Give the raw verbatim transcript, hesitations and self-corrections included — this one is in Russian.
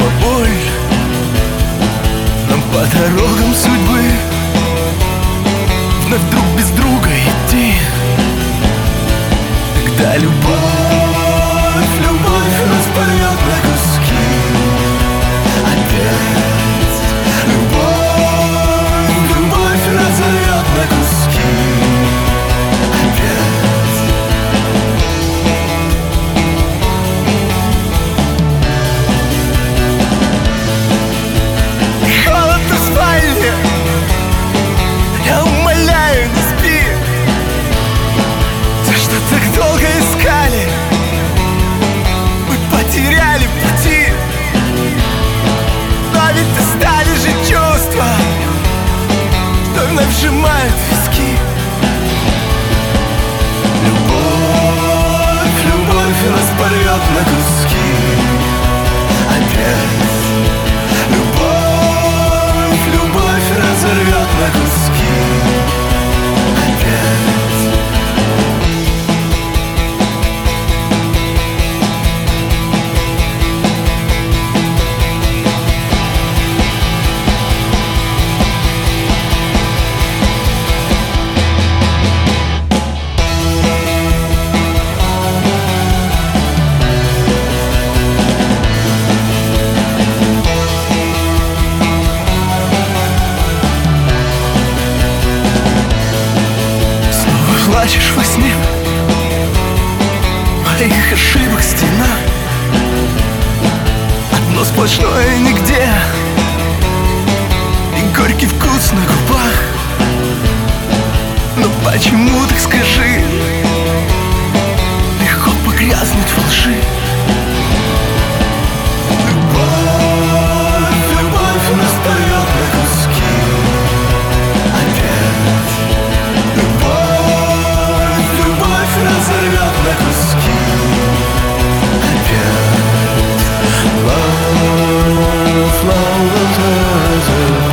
чувство боль. Нам по дорогам судьбы вновь друг без друга идти. Когда любовь, любовь нас порвет на куски. Опять любовь, любовь разорвет на куски. Опять. Холод на спальне, я умоляю, не спи. За что так долго искали, мы потеряли пути. Но ведь остались же чувства, что вновь сжимают виски. Любовь, любовь нас порвет на куски. Опять любовь, любовь разорвет на куски. Опять. Плачешь во сне, моих ошибок стена. Одно сплошное нигде и горький вкус на губах. Но почему, так скажи, легко погрязнуть во лжи? Любовь, любовь нас порвет на куски. Опять разорвет на куски. Опять love, love, love, love, love.